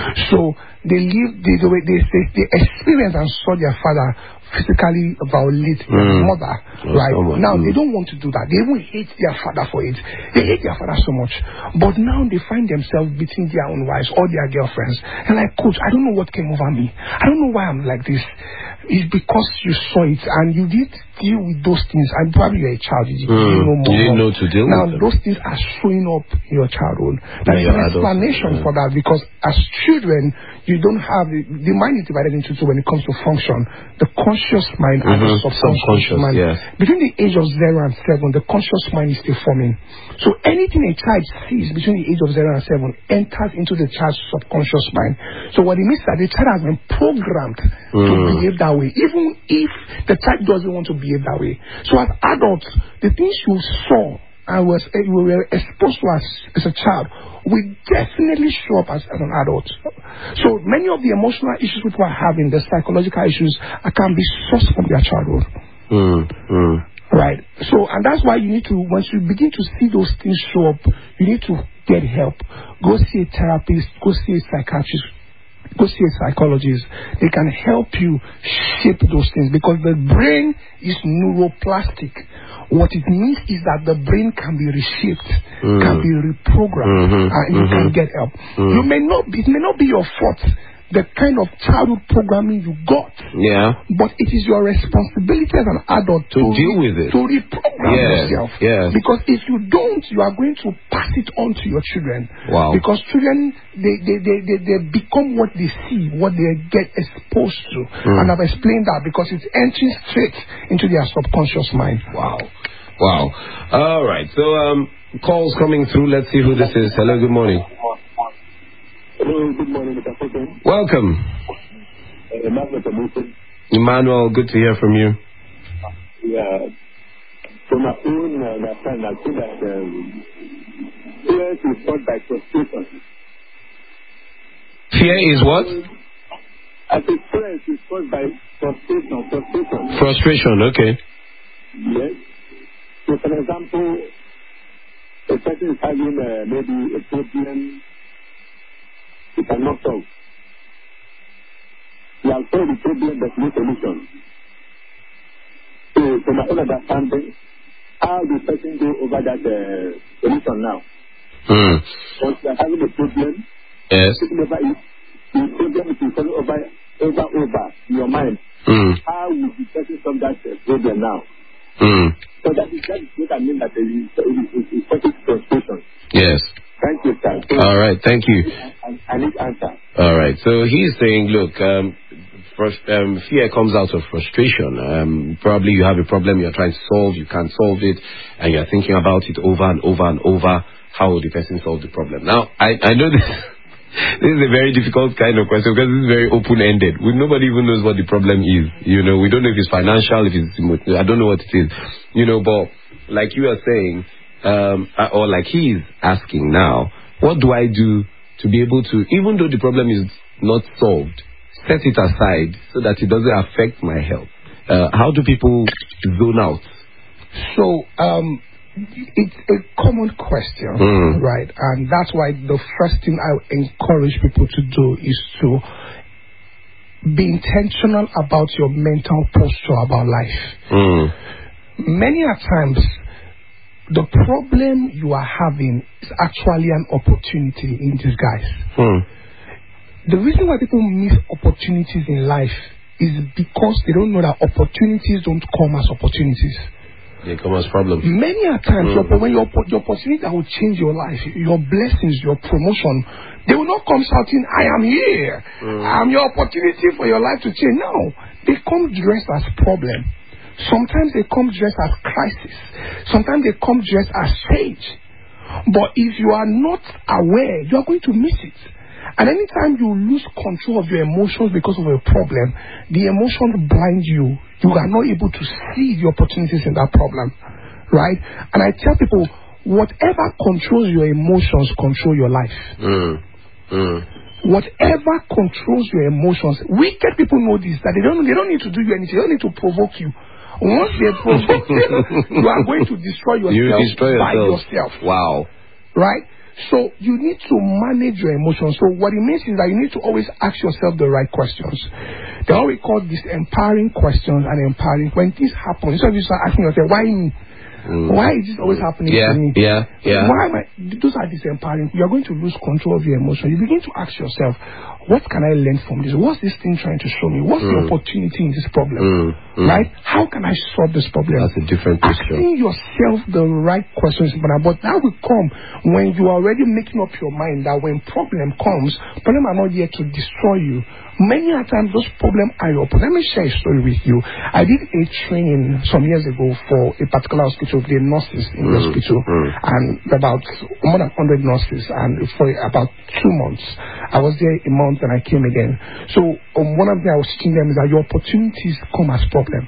Speaker 3: So they lived, they, they, they, they experienced and saw their father physically violate their
Speaker 5: mm.
Speaker 3: mother,
Speaker 5: oh,
Speaker 3: right?
Speaker 5: Someone.
Speaker 3: Now,
Speaker 5: mm.
Speaker 3: they don't want to do that. They even hate their father for it. They hate their father so much. But now they find themselves beating their own wives or their girlfriends. And like, coach, I don't know what came over me. I don't know why I'm like this. It's because you saw it and you did deal with those things. And probably you're a child. You,
Speaker 5: mm.
Speaker 3: didn't know more.
Speaker 5: You didn't know to deal
Speaker 3: now,
Speaker 5: with them.
Speaker 3: Those things are showing up in your childhood. There's
Speaker 5: yeah,
Speaker 3: an explanation yeah. for that because as children, you don't have, the, the mind is divided into two when it comes to function. The conscious mind mm-hmm. and the subconscious, subconscious mind.
Speaker 5: Yeah.
Speaker 3: Between the age of zero and seven, the conscious mind is still forming. So anything a child sees between the age of zero and seven enters into the child's subconscious mind. So what it means is that the child has been programmed mm. to behave that way, even if the child doesn't want to behave that way. So as adults, the things you saw and was you were exposed to as, as a child will definitely show up as, as an adult. So many of the emotional issues people are having, the psychological issues, uh, can be sourced from their childhood.
Speaker 5: Mm, mm.
Speaker 3: Right. So, and that's why you need to, once you begin to see those things show up, you need to get help. Go see a therapist, go see a psychiatrist, go see a psychologist. They can help you shape those things because the brain is neuroplastic. What it means is that the brain can be reshaped, mm. can be reprogrammed,
Speaker 5: mm-hmm,
Speaker 3: and you
Speaker 5: mm-hmm.
Speaker 3: can get help.
Speaker 5: Mm.
Speaker 3: You may not be, it may not be your fault, the kind of childhood programming you got.
Speaker 5: Yeah.
Speaker 3: But it is your responsibility as an adult
Speaker 5: to, to deal with it.
Speaker 3: To reprogram
Speaker 5: yes,
Speaker 3: yourself.
Speaker 5: Yes.
Speaker 3: Because if you don't, you are going to pass it on to your children.
Speaker 5: Wow.
Speaker 3: Because children, they, they, they, they, they become what they see, what they get exposed to. Mm. And I've explained that because it's entering straight into their subconscious mind.
Speaker 5: Wow. Wow. All right. So, um, calls coming through. Let's see who this is. Hello, good morning.
Speaker 8: Hello, good morning, Mister President.
Speaker 5: Welcome.
Speaker 8: Uh, Emmanuel,
Speaker 5: Emmanuel, good to hear from you.
Speaker 8: Yeah. From my own understanding, I think that um, fear is caused by frustration.
Speaker 5: Fear is what?
Speaker 8: I think fear is caused by frustration. Frustration.
Speaker 5: Frustration, okay.
Speaker 8: Yes. So, for example, a person is having uh, maybe a problem. You cannot solve. You have solved the problem, there's no solution. So, from my own understanding, how the person go over that uh, solution now?
Speaker 5: Mm.
Speaker 8: Once you are having a problem,
Speaker 5: yes.
Speaker 8: Thinking about it, the problem is coming over, over, over in your mind.
Speaker 5: Mm.
Speaker 8: How will the person solve that uh, problem now?
Speaker 5: Mm.
Speaker 8: So that is, that is what I mean that it is, it is, it is frustration.
Speaker 5: Yes.
Speaker 8: Thank you, sir. Thank
Speaker 5: All right, thank you.
Speaker 8: I, I need answer.
Speaker 5: All right, so he's saying, look, um, frust- um, fear comes out of frustration. Um, probably you have a problem you're trying to solve, you can't solve it, and you're thinking about it over and over and over. How will the person solve the problem? Now, I, I know this, this is a very difficult kind of question because this is very open-ended. We, nobody even knows what the problem is. You know, we don't know if it's financial, if it's, I don't know what it is. You know, but like you are saying, um, or like he is asking now, what do I do to be able to, even though the problem is not solved, set it aside so that it doesn't affect my health? Uh, how do people zone out?
Speaker 3: So, um, it's a common question, mm. right? And that's why the first thing I encourage people to do is to be intentional about your mental posture about life. Mm. Many a times, the problem you are having is actually an opportunity in disguise. Mm. The reason why people miss opportunities in life is because they don't know that opportunities don't come as opportunities.
Speaker 5: They come as problems.
Speaker 3: Many a times, mm. when your, your opportunity that will change your life, your blessings, your promotion, they will not come shouting, I am here. Mm. I'm your opportunity for your life to change. No, they come dressed as problem. Sometimes they come dressed as crisis. Sometimes they come dressed as stage. But if you are not aware, you are going to miss it. And anytime you lose control of your emotions because of a problem, the emotions blind you. You are not able to see the opportunities in that problem. Right? And I tell people, whatever controls your emotions, control your life. Mm. Mm. Whatever controls your emotions, wicked people know this, that they don't, they don't need to do you anything. They don't need to provoke you. Once they provoke you, you are going to destroy yourself,
Speaker 5: you destroy yourself.
Speaker 3: by yourself.
Speaker 5: Wow.
Speaker 3: Right? So you need to manage your emotions. So what it means is that you need to always ask yourself the right questions. They always call these empowering questions and empowering. When things happen, instead of you start asking yourself, why me? Mm. Why is this always happening
Speaker 5: yeah,
Speaker 3: to me?
Speaker 5: Yeah, yeah.
Speaker 3: Why am I? Those are disempowering. You are going to lose control of your emotions. You begin to ask yourself, what can I learn from this? What's this thing trying to show me? What's mm. the opportunity in this problem? Mm. Mm. Right? How can I solve this problem?
Speaker 5: That's a different question.
Speaker 3: Asking yourself the right questions, but that will come when you are already making up your mind that when problem comes, problem are not here to destroy you. Many a times those problems are your problem. Let me share a story with you. I did a training some years ago for a particular hospital, the nurses in mm. the hospital, mm. and about more than one hundred nurses, and for about two months. I was there a month and I came again. So um, one of the things I was teaching them is that your opportunities come as problem.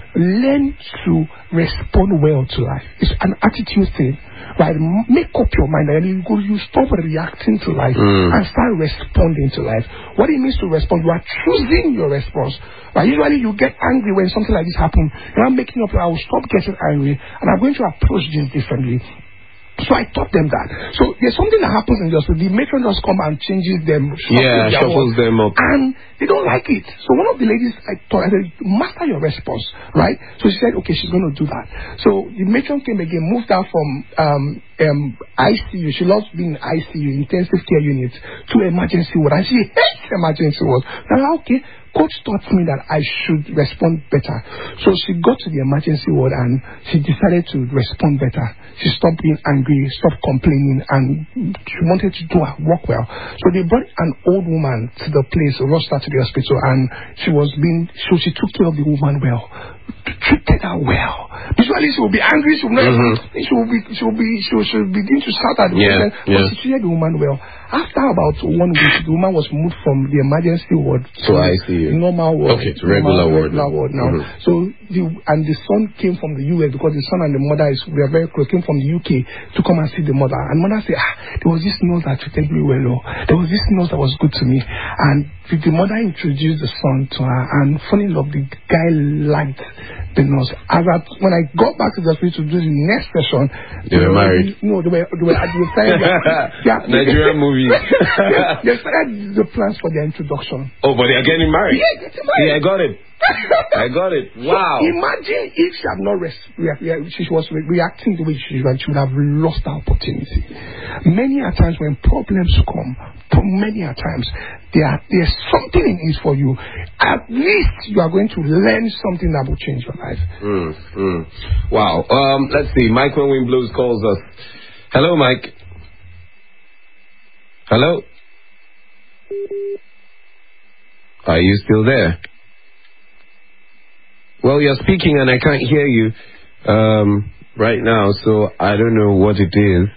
Speaker 3: Learn to respond well to life. It's an attitude thing, right? Make up your mind and you go, you stop reacting to life mm. and start responding to life. What it means to respond, you are choosing your response. Right? Usually you get angry when something like this happens. You're not making up, I will stop getting angry and I'm going to approach this differently. So I taught them that. So there's something that happens in the hospital. The matron just come and changes them.
Speaker 5: Yeah, shuffles them up.
Speaker 3: And they don't like it. So one of the ladies I taught, I said, master your response, right? So she said, okay, she's going to do that. So the matron came again, moved her from um, um, I C U. She loves being in I C U, intensive care unit, to emergency ward. And she hates emergency ward. Now, okay, coach taught me that I should respond better. So she got to the emergency ward and she decided to respond better. She stopped being angry, stopped complaining, and she wanted to do her work well. So they brought an old woman to the place, rushed her to the hospital, and she was being, so she took care of the woman well, treated her well. Usually she will be angry, she will not, mm-hmm. she will be, she will be, she will, she will begin to shout at the
Speaker 5: yeah,
Speaker 3: woman,
Speaker 5: yeah.
Speaker 3: but she treated the woman well. After about one week, the woman was moved from the emergency ward
Speaker 5: to I C U.
Speaker 3: Normal ward.
Speaker 5: Okay, to regular ward.
Speaker 3: Regular ward now.
Speaker 5: Mm-hmm.
Speaker 3: So the and the son came from the U S because the son and the mother is we are very close. Came from the U K to come and see the mother. And mother said, ah, there was this nurse that treated me well. Oh. There was this nurse that was good to me. And the, the mother introduced the son to her. And funny enough, the guy liked the nurse. As I, when I got back to the hospital to do the next session,
Speaker 5: they, they were married.
Speaker 3: No, they were they were at the side. Yeah,
Speaker 5: Nigerian movie.
Speaker 3: They started the plans for their introduction.
Speaker 5: Oh, but they are getting married.
Speaker 3: Yeah, getting married.
Speaker 5: Yeah, I got it. I got it. Wow.
Speaker 3: So imagine if she had not res- rea- rea- she was re- reacting the way she was, she would have lost the opportunity. Many a times when problems come, many a times there there's something in it for you. At least you are going to learn something that will change your life.
Speaker 5: Mm, mm. Wow. Um, let's see. Mike when Wind Blows calls us. Hello, Mike. Hello. Are you still there? Well, you're speaking and I can't hear you um, right now, so I don't know what it is.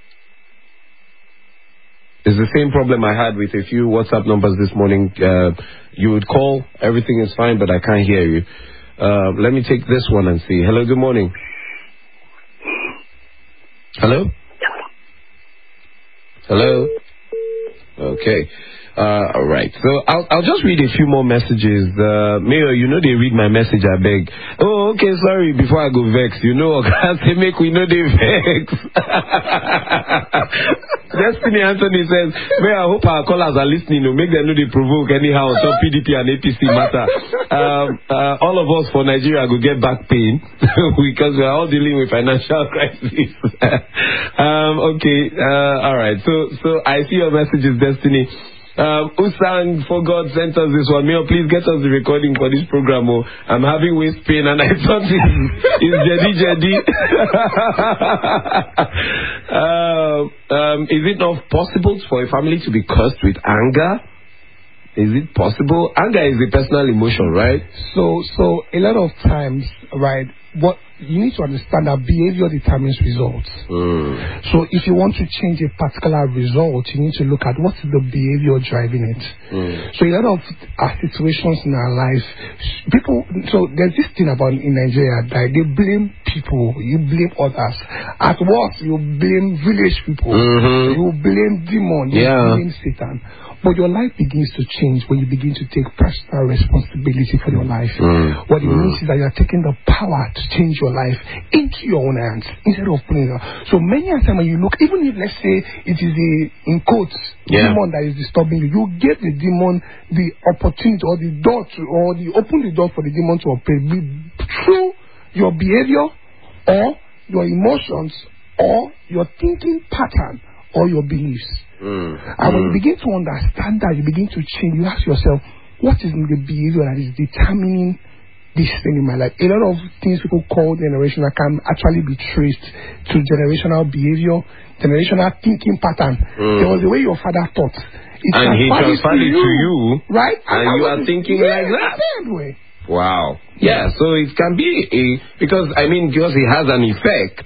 Speaker 5: It's the same problem I had with a few WhatsApp numbers this morning. Uh, you would call, everything is fine, but I can't hear you. Uh, let me take this one and see. Hello, good morning. Hello? Hello? Okay. Uh, all right. So I'll I'll just read a few more messages. Uh, Mayor, you know they read my message, I beg. Oh, okay, sorry. Before I go vex, you know, they make we know they vex. Destiny Anthony says, Mayor, I hope our callers are listening. To make them know they provoke anyhow on P D P and A P C matter. Um, uh, all of us for Nigeria will get back pain because we are all dealing with financial crisis. um, okay. Uh, all right. So so I see your messages, Destiny. Um, Usang, for God, sent us this one. Mayor, please get us the recording for this program. Oh, I'm having waist pain and I thought it's, it's Jedi Jedi. uh, um, is it not possible for a family to be cursed with anger? Is it possible? Anger is a personal emotion, right?
Speaker 3: So, so a lot of times, right, what you need to understand that behavior determines results.
Speaker 5: Mm.
Speaker 3: So if you want to change a particular result, you need to look at what is the behavior driving it.
Speaker 5: Mm.
Speaker 3: So a lot of our situations in our life, people, so there's this thing about in Nigeria that they blame people, you blame others. At work, you blame village people,
Speaker 5: mm-hmm.
Speaker 3: you blame demons, you
Speaker 5: yeah.
Speaker 3: blame Satan. But your life begins to change when you begin to take personal responsibility for your life.
Speaker 5: Mm.
Speaker 3: What it
Speaker 5: mm.
Speaker 3: means is that you are taking the power to change your life into your own hands instead of putting it. So many a time when you look, even if let's say it is a in quotes
Speaker 5: yeah.
Speaker 3: demon that is disturbing you, you give the demon the opportunity or the door to, or the open the door for the demon to operate through your behavior or your emotions or your thinking pattern or your beliefs.
Speaker 5: Mm.
Speaker 3: And when
Speaker 5: mm.
Speaker 3: you begin to understand that, you begin to change. You ask yourself, what is the behavior that is determining this thing in my life? A lot of things people call generational can actually be traced to generational behavior, generational thinking pattern.
Speaker 5: Mm.
Speaker 3: There was the way your father thought. It
Speaker 5: and he transferred it to you,
Speaker 3: right?
Speaker 5: And, and you are thinking
Speaker 3: yeah,
Speaker 5: like that.
Speaker 3: That way.
Speaker 5: Wow. Yeah, so it can be a, because, I mean, because it has an effect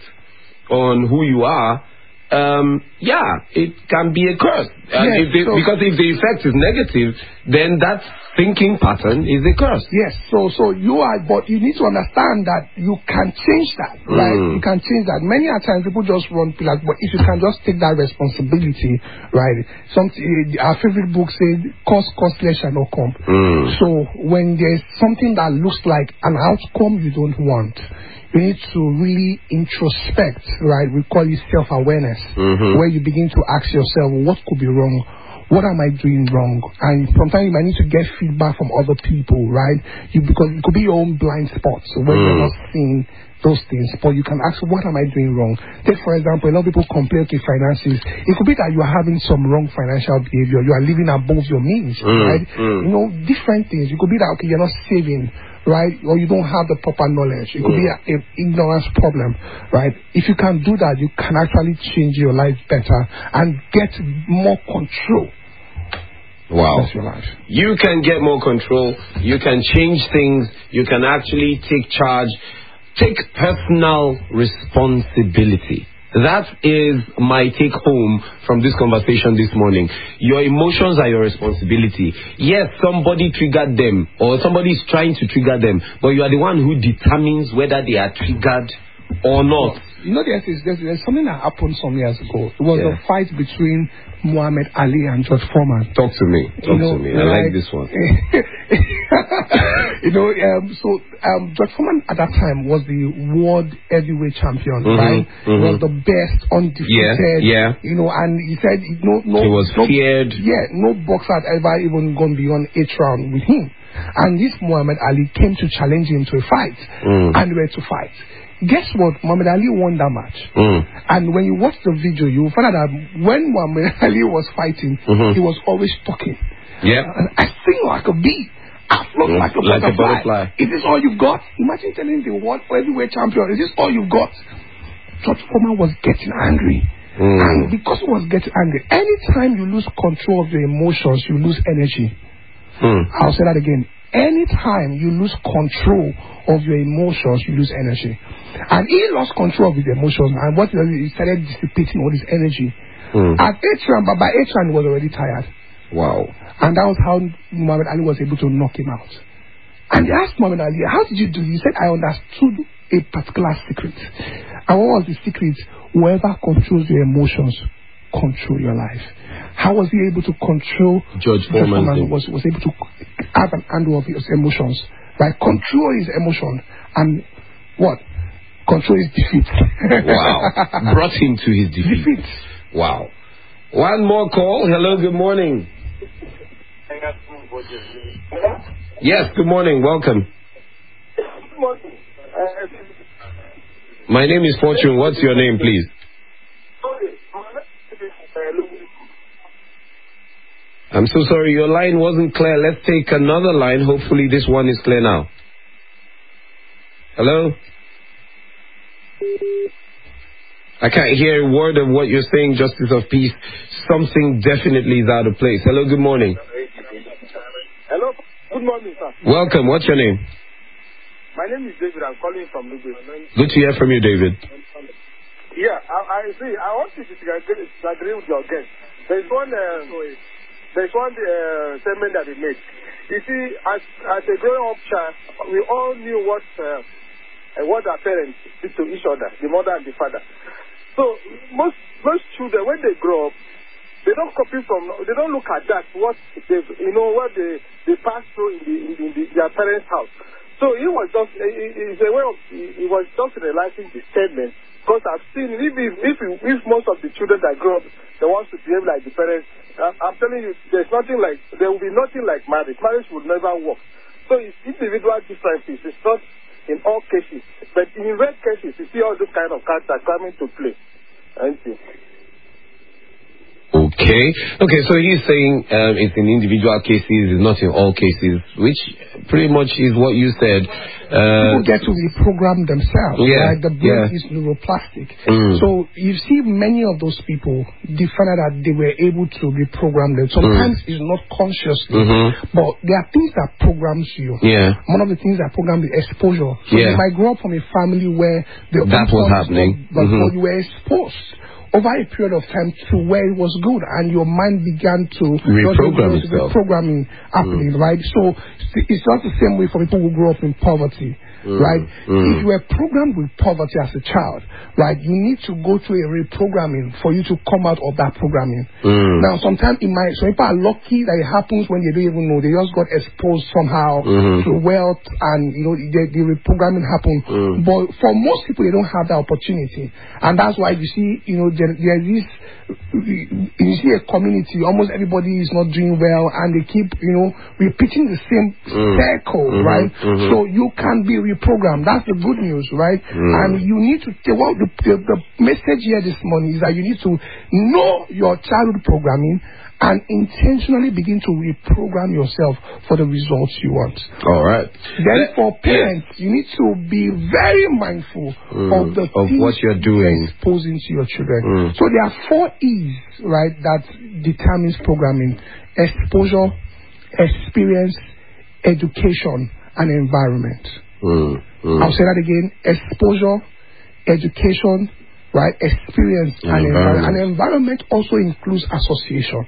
Speaker 5: on who you are. Um, yeah, it can be a curse. And
Speaker 3: yes,
Speaker 5: if the,
Speaker 3: so,
Speaker 5: because if the effect is negative, then that thinking pattern is a curse.
Speaker 3: Yes, so so you are, but you need to understand that you can change that, right?
Speaker 5: Mm.
Speaker 3: You can change that. Many a times people just run pillars, but if you can just take that responsibility, right? Some uh, our favorite book says, "Cause costless shall not come."
Speaker 5: Mm.
Speaker 3: So when there's something that looks like an outcome you don't want, you need to really introspect, right? We call it self-awareness,
Speaker 5: mm-hmm.
Speaker 3: where you begin to ask yourself, what could be wrong? What am I doing wrong? And sometimes you might need to get feedback from other people, right? You, because it could be your own blind spots where mm. you're not seeing those things, but you can ask, what am I doing wrong? Take, for example, a lot of people complain, okay, finances. It could be that you are having some wrong financial behavior. You are living above your means,
Speaker 5: mm.
Speaker 3: right?
Speaker 5: Mm.
Speaker 3: You know, different things. It could be that, okay, you're not saving, right? Or you don't have the proper knowledge. It could mm. be an ignorance problem, right? If you can do that, you can actually change your life better and get more control.
Speaker 5: Wow.
Speaker 3: That's your life.
Speaker 5: You can get more control. You can change things. You can actually take charge. Take personal responsibility. That is my take home from this conversation this morning. Your emotions are your responsibility. Yes, somebody triggered them or somebody is trying to trigger them, but you are the one who determines whether they are triggered or not.
Speaker 3: You know, there's, there's, there's something that happened some years ago. It was
Speaker 5: yeah.
Speaker 3: a fight between Muhammad Ali and George Foreman.
Speaker 5: Talk to me. Talk
Speaker 3: you know,
Speaker 5: to me. I
Speaker 3: like,
Speaker 5: like this one.
Speaker 3: you know, um, so um, George Foreman at that time was the world heavyweight champion,
Speaker 5: mm-hmm,
Speaker 3: right?
Speaker 5: Mm-hmm.
Speaker 3: He was the best, undefeated.
Speaker 5: Yeah, yeah.
Speaker 3: You know, and he said no, no.
Speaker 5: He was
Speaker 3: no,
Speaker 5: feared.
Speaker 3: Yeah, no boxer had ever even gone beyond eight rounds with him. And this Muhammad Ali came to challenge him to a fight,
Speaker 5: mm.
Speaker 3: and we were to fight. Guess what? Muhammad Ali won that match.
Speaker 5: Mm.
Speaker 3: And when you watch the video, you find out that when Muhammad Ali was fighting,
Speaker 5: mm-hmm.
Speaker 3: he was always talking.
Speaker 5: Yeah.
Speaker 3: And I sing like a bee. I float mm, like a
Speaker 5: like
Speaker 3: butterfly.
Speaker 5: A butterfly.
Speaker 3: Is this all you've got? Imagine telling the world heavyweight champion, is this all you've got? George Foreman was getting angry.
Speaker 5: Mm.
Speaker 3: And because he was getting angry, anytime you lose control of your emotions, you lose energy.
Speaker 5: Mm.
Speaker 3: I'll say that again. anytime you lose control of your emotions, you lose energy. And he lost control of his emotions, and what he did, he started dissipating all his energy. Mm. At eight round, but by eight round, he was already tired.
Speaker 5: Wow.
Speaker 3: And that was how Muhammad Ali was able to knock him out. And they asked Muhammad Ali, how did you do it? He said, I understood a particular secret. And what was the secret? Whoever controls your emotions, control your life. How was he able to control?
Speaker 5: George Foreman
Speaker 3: was, was able to have an handle of his emotions, right? Control his emotion and what? Control his defeat.
Speaker 5: Wow. Brought him to his defeat. defeat. Wow. One more call. Hello, good morning. Yes, good morning. Welcome.
Speaker 9: Good morning.
Speaker 5: My name is Fortune. What's your name, please? I'm so sorry. Your line wasn't clear. Let's take another line. Hopefully this one is clear now. Hello? I can't hear a word of what you're saying, Justice of Peace. Something definitely is out of place. Hello, good morning.
Speaker 9: Hello, good morning, sir.
Speaker 5: Welcome. What's your name?
Speaker 9: My name is David. I'm calling from Lagos.
Speaker 5: Good to hear from you, David.
Speaker 9: Yeah, I, I see. I want you to disagree with your guest. There's one, uh, there's one uh, statement that he made. You see, as, as a growing-up child, we all knew what uh, what our parents did to each other, the mother and the father. So most most children, when they grow up, they don't copy from, they don't look at that, what they, you know, what they they pass through in, the, in, the, in the, their parents' house. So he was just, it's a way of, he was just realizing the statement. Because I've seen, if, if, if most of the children that grow up, they want to behave like the parents, I'm telling you, there's nothing like, there will be nothing like marriage. Marriage would never work. So it's individual differences. It's not in all cases. But in rare cases, you see all those kind of cards are coming to play. Thank you.
Speaker 5: Okay. Okay, so he's saying um, it's in individual cases, it's not in all cases, which pretty much is what you said. Uh,
Speaker 3: People get to reprogram themselves,
Speaker 5: yeah,
Speaker 3: right? The brain
Speaker 5: yeah.
Speaker 3: is neuroplastic.
Speaker 5: Mm.
Speaker 3: So you see many of those people, they find out that they were able to reprogram them. Sometimes mm. it's not consciously, mm-hmm. but there are things that programs you.
Speaker 5: Yeah.
Speaker 3: One of the things that programs is exposure. So
Speaker 5: yeah.
Speaker 3: you might grow up from a family where the
Speaker 5: that was happening,
Speaker 3: but
Speaker 5: mm-hmm.
Speaker 3: you were exposed over a period of time to where it was good, and your mind began to
Speaker 5: reprogram itself.
Speaker 3: Reprogramming happening, mm. right? So it's not the same way for people who grow up in poverty, mm. right? Mm. If you were programmed with poverty as a child, right, you need to go through a reprogramming for you to come out of that programming.
Speaker 5: Mm.
Speaker 3: Now, sometimes it might, some people are lucky that it happens when they don't even know. They just got exposed somehow mm-hmm. to wealth, and you know the, the reprogramming happened. Mm. But for most people, they don't have that opportunity, and that's why you see, you know. There, there is this, you see a community, almost everybody is not doing well, and they keep, you know, repeating the same mm. circle, mm-hmm, right? Mm-hmm. So you can be reprogrammed. That's the good news, right? Mm. And you need to, well, the, the, the message here this morning is that you need to know your childhood programming and intentionally begin to reprogram yourself for the results you want.
Speaker 5: All right.
Speaker 3: Then for parents, yeah. you need to be very mindful mm, of the
Speaker 5: of
Speaker 3: things
Speaker 5: what you're doing,
Speaker 3: you're exposing to your children.
Speaker 5: Mm.
Speaker 3: So there are four E's, right, that determines programming: exposure, experience, education, and environment.
Speaker 5: Mm, mm.
Speaker 3: I'll say that again: exposure, education, right, experience, and, and environment. And environment also includes association.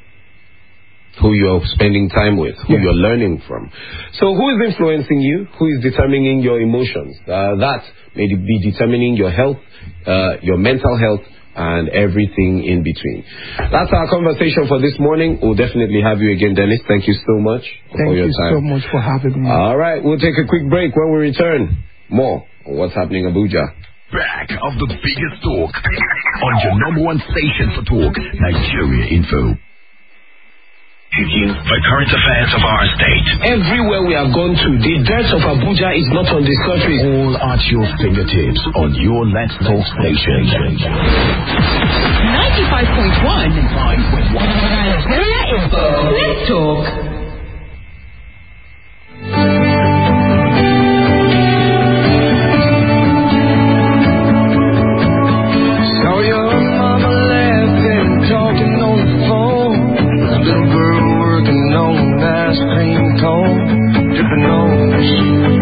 Speaker 5: Who you're spending time with, who yeah. you're learning from. So who is influencing you? Who is determining your emotions? Uh, that may be determining your health, uh, your mental health, and everything in between. That's our conversation for this morning. We'll definitely have you again, Dennis. Thank you so much
Speaker 3: Thank
Speaker 5: for your
Speaker 3: you
Speaker 5: time.
Speaker 3: so much for having me.
Speaker 5: All right, we'll take a quick break. When we return, more on what's happening in Abuja.
Speaker 6: Back of the biggest talk on your number one station for talk, Nigeria Info. The current affairs of our state.
Speaker 5: Everywhere we have gone to, the dirt of Abuja is not on the surface.
Speaker 6: All at your fingertips on your Let's Talk station.
Speaker 4: ninety-five point one.
Speaker 6: ninety-five point one.
Speaker 4: Nigeria Info. Let's Talk.
Speaker 10: never know.